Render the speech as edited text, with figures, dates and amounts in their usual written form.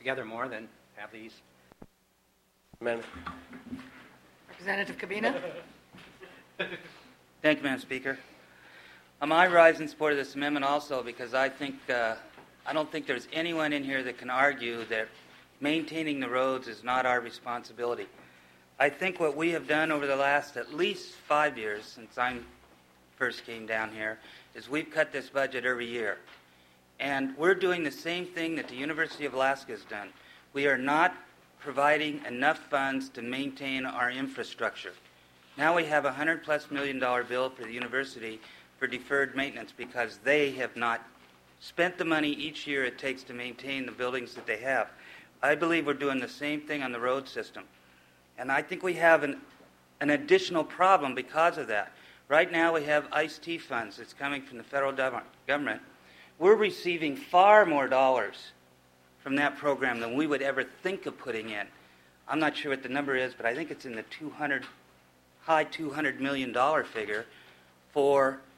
together more than have these. Amendment. Representative Cabina. Thank you, Madam Speaker. I rise in support of this amendment also because I don't think there's anyone in here that can argue that maintaining the roads is not our responsibility. I think what we have done over the last at least 5 years since I first came down here is we've cut this budget every year. And we're doing the same thing that the University of Alaska has done. We are not providing enough funds to maintain our infrastructure. Now we have a $100+ million bill for the university for deferred maintenance because they have not spent the money each year it takes to maintain the buildings that they have. I believe we're doing the same thing on the road system. And I think we have an additional problem because of that. Right now we have ICE-T funds that's coming from the federal government. We're receiving far more dollars from that program than we would ever think of putting in. I'm not sure what the number is, but I think it's in the high $200 million figure for